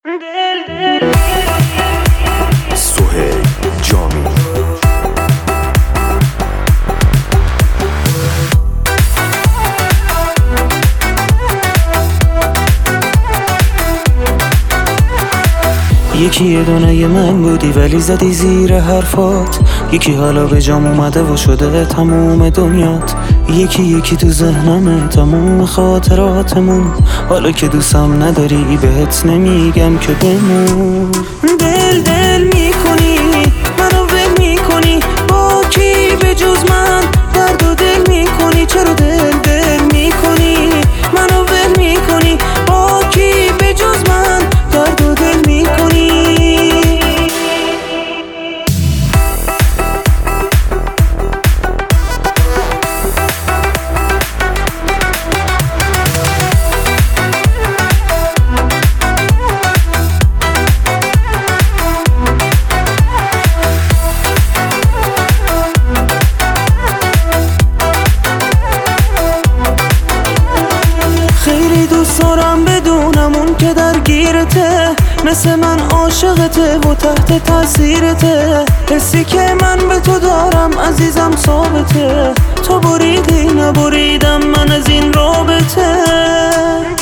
سهیل جامی. یکی یه دونه من بودی ولی زدی زیر حرفات، یکی حالا به جام اومده و شده تموم دنیات، یکی تو ذهنمه تموم خاطراتمون، حالا که دوستم نداری بهت نمیگم که بمون. دل میکنی منو ول میکنی، با کی به جز من درد و دل میکنی؟ چرا دل میکنی منو ول میکنی، با کی به جز من درد و دل میکنی؟ خیلی دوست دارم بدونم اون که درگیرته، مثل من عاشقته و تحت تاثیرته، حسی که من به تو دارم عزیزم ثابته، تو بریدی نبریدم من از این رابطه.